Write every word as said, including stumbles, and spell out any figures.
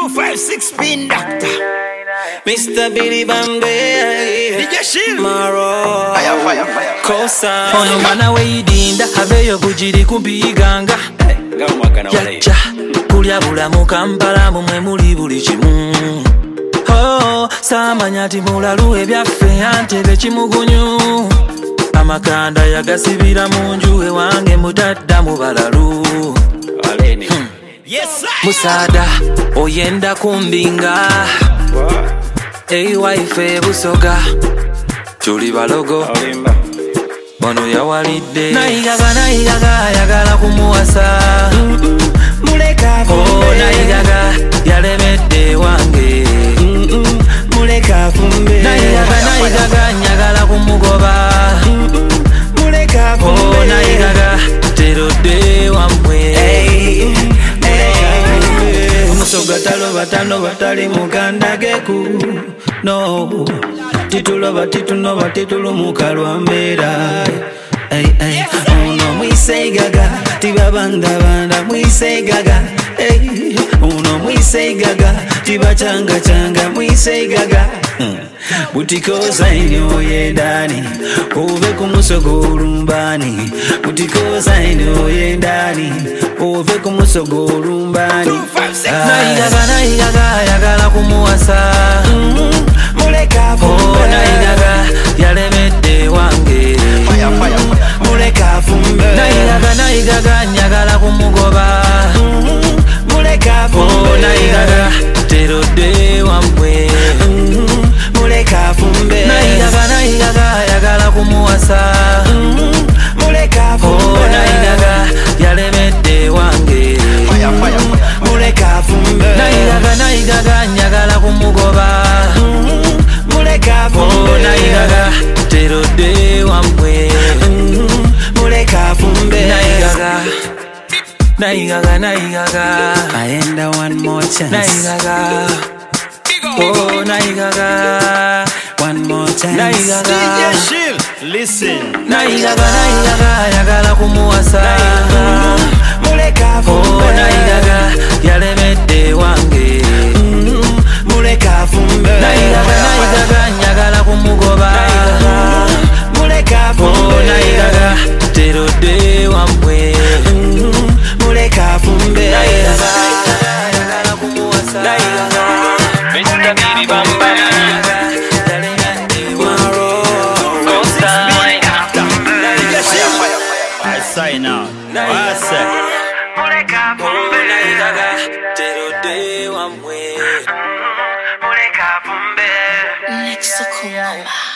two five six Spin Doctor Mister Billy Bambe D J Shield Maro Fire fire fire Kosa Ono mwana weidinda abeyo kujiri kumpiganga Yacha kulya bulamu Kampala mumwe muli buli kimu Oh samanya ti mulalu ebyaffe antebe kimugunyu Amakanda yagasibira munju ewange mutadda mu balalu hmm. Yes sir Musada oyenda kumbinga Ei wife busoga Tuli balogo Ono yawalidde Nayigaga nayigaga yagala kumuwasa Muleka fumbe Oh nayigaga yalemedde wange Muleka fumbe Nayigaga nayigaga nyagala kumugoba Muleka fumbe Oh nayigaga terodde wamwe Omusoga taloba taloba tali muganda geku No Tituloba titunoba titulumuka lwambeera Hey hey Uno mwiseigaga tibabanda banda mwiseigaga Hey Uno mwiseigaga tibachanga changa mwiseigaga Butikoza ino yendani Ove kumusogo urumbani Butikoza ino yendani Ove kumusogo urumbani Nayigaga nayigaga yagala kumuwasa Muleka fumbe Oh nayigaga yalemedde wange Muleka fumbe Nayigaga nayigaga nyagala kumugoba Muleka fumbe Oh nayigaga terodde wamwe Muleka fumbe Nayigaga nayigaga yagala kumuwasa Muleka fumbe Oh nayigaga yalemedde wange Muleka fumbe Nayigaga nayigaga nyagala kumugoba Muleka fumbe Oh nayigaga terodde wamwe Muleka fumbe Nayigaga Nayigaga nayigaga Ayenda one more chance Nayigaga Oh nayigaga One more chance Nayigaga D J Shield Listen Nayigaga nayigaga yagala kumuwasa Muleka fumbe Oh nayigaga yalemedde wange Muleka fumbe Nayigaga nayigaga nyagala kumugoba Muleka fumbe Oh nayigaga terodde wamwe Muleka fumbe Nayigaga yagala kumuwasa Mister Billy Bamba I sign out I say Muleka fumbe Nayigaga terodde wamwe Next to Kumama.